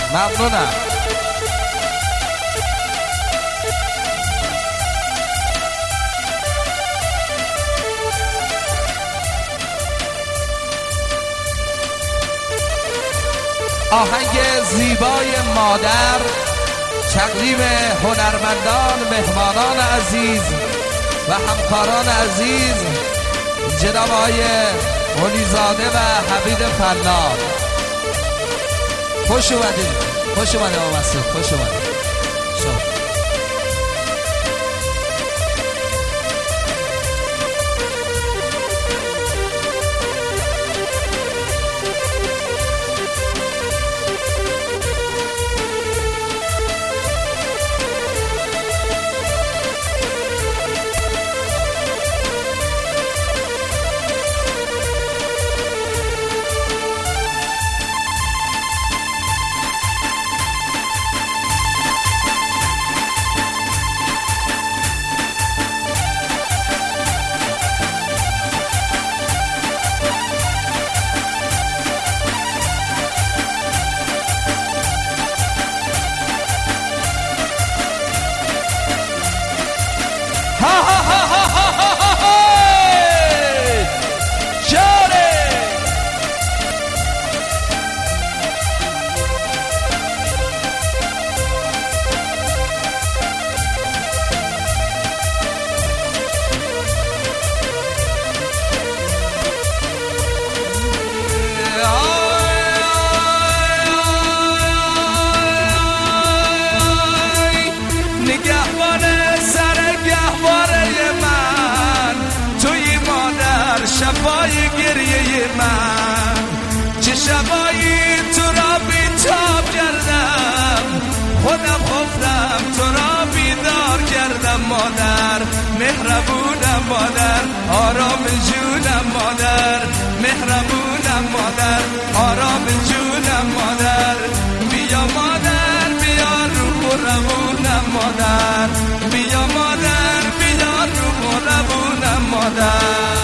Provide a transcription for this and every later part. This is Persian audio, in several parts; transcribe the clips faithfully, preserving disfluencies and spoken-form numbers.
ممنونم. آهنگ زیبای مادر تقدیم هنرمندان، مهمانان عزیز و همکاران عزیز جناب آقای علیزاده و حمید فلاح. خوش اومدید. خوش اومدید آقا مسعود. خوش اومدید. شفای گریه من، چه شبایی تو را بیتاب کردم، خودم خفتم تو را بیدار کردم. مادر مهربونم، مادر آرام جونم، مادر مهربونم، مادر آرام جونم، مادر بیا مادر بیا رو روونم، مادر بیا مادر بیا رو روونم، مادر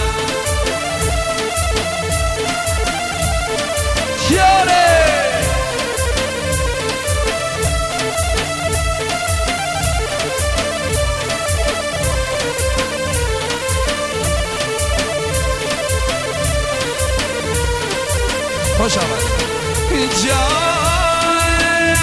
خوش آمد. جان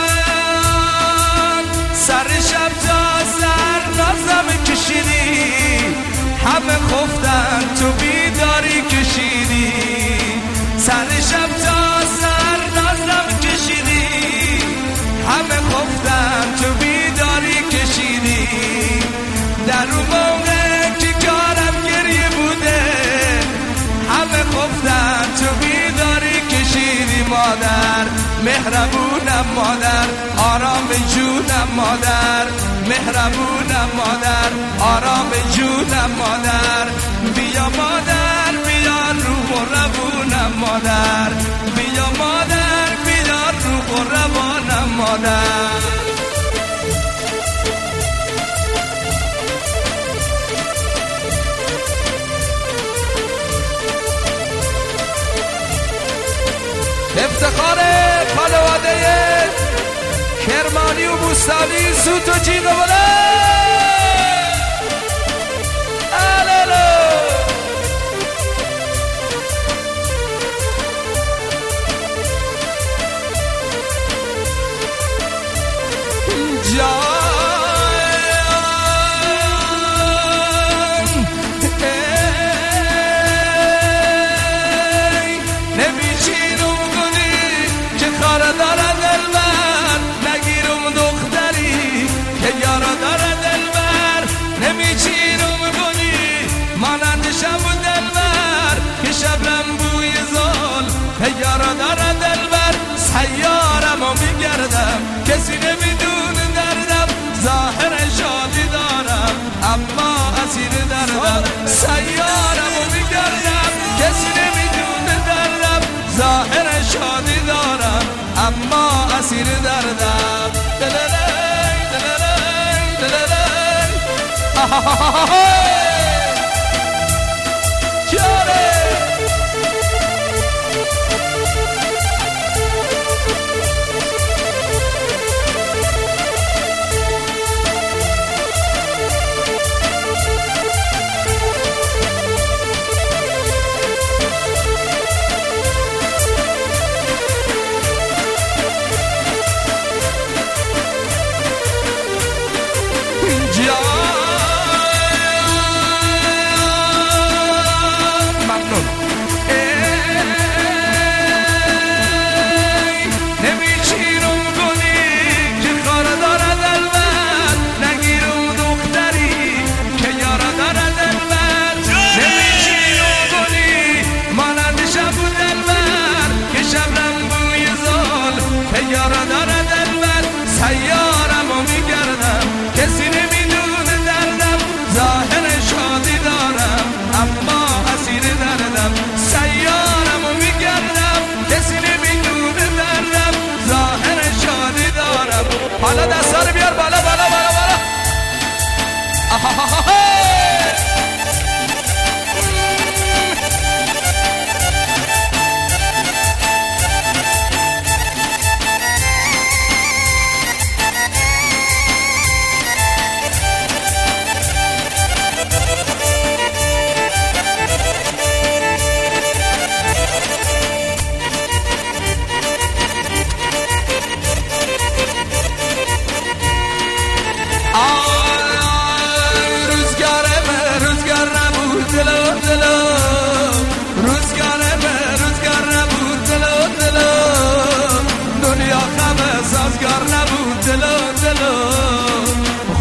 سر شب تا سر نازم کشیدی، همه خفتن تو بیداری کشیدی. سر شب تا سر نازم کشیدی، همه خفتن تو بیداری کشیدی. در اون موقع که کارم گریه بوده، همه خفتن تو بیداری کشیدی. مادر مهربونم، مادر آرام جونم، مادر مهربونم، مادر آرام جونم، مادر بیا مادر بیا رو روونم، مادر بیا مادر بیا رو روانم، مادر افتخار خانواده کرمانی و بوستانی سوت و جیغ بلند. شبرم بوی زال یارا داره دلبر، سیارمو میگردم کسی نمیدونه دردم، ظاهر شادی دارم اما اسیر دردم. سیارمو میگردم کسی نمیدونه دردم، ظاهر شادی دارم اما اسیر دردم. دلالای دلالای دلالای آهاهاهای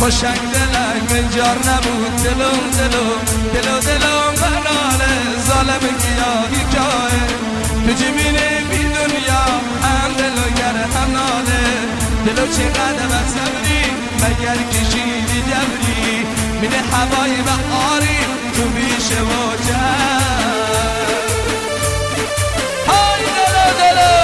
خوشنگ دلک من جار نبود دلم دلم دلو دلم برانه ظالم گیاهی جای تو جمینه بی دنیا هم دلو گر هم ناله دلو چقدر بسمری مگر کشیدی جبری من هوای بهاری تو بیشه و جر های دلو دلو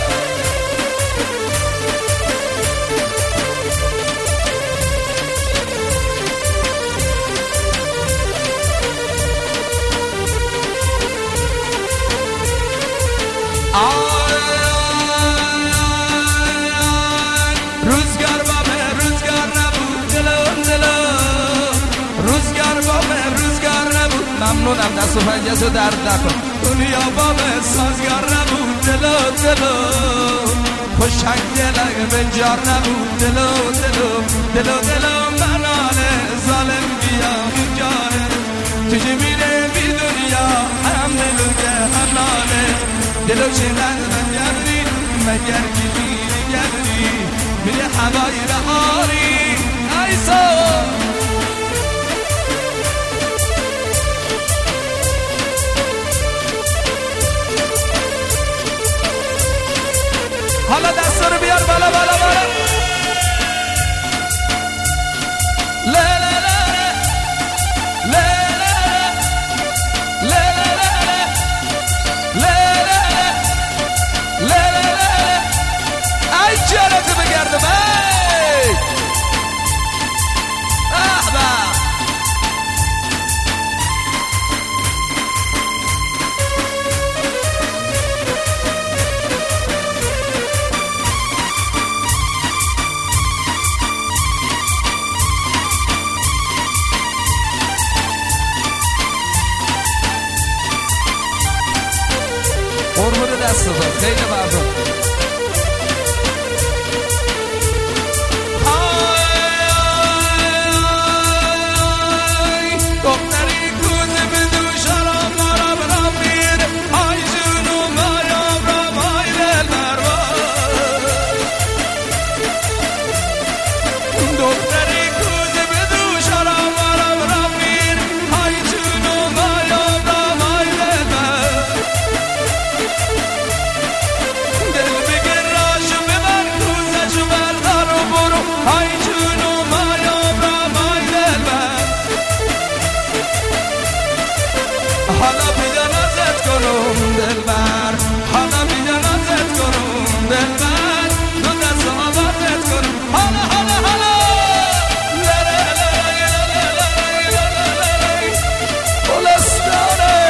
روزگار بابه روزگار نبود دلم دلم روزگار بابه روزگار نبود ممنونم دست و پنجه‌سو درد نکن دنیا بابه سازگار نبود دلم دلم خوشنگ دلم بنجار نبود دلم دلم دلم دلم مناله ظالم گیاهی جاره تو میره بی دنیا هم دلو که هم ناله دلو چقدر من گردی مگر گیری گردی میره هوای بهاری ایسا حالا دستا رو بیار بالا بالا بالا لا لا لا لا لا لا لا ای جارتو بگردم ای احبا قربون دست داد خیلی مردم حالا بیا نازت کنم دلبر حالا بیا نازت کنم دلبر دو دست آوازت کنم حالا حالا حالا گلستانه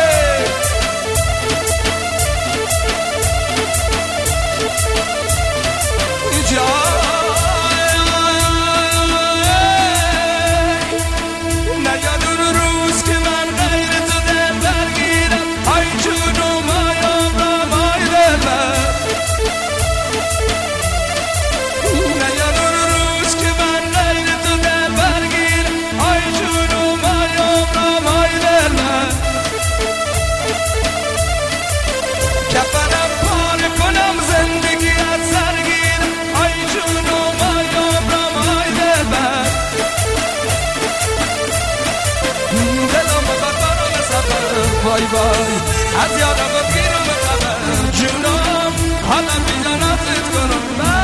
وای وای از یادم بگیرم خبر جونم حالا بیا نازت کنم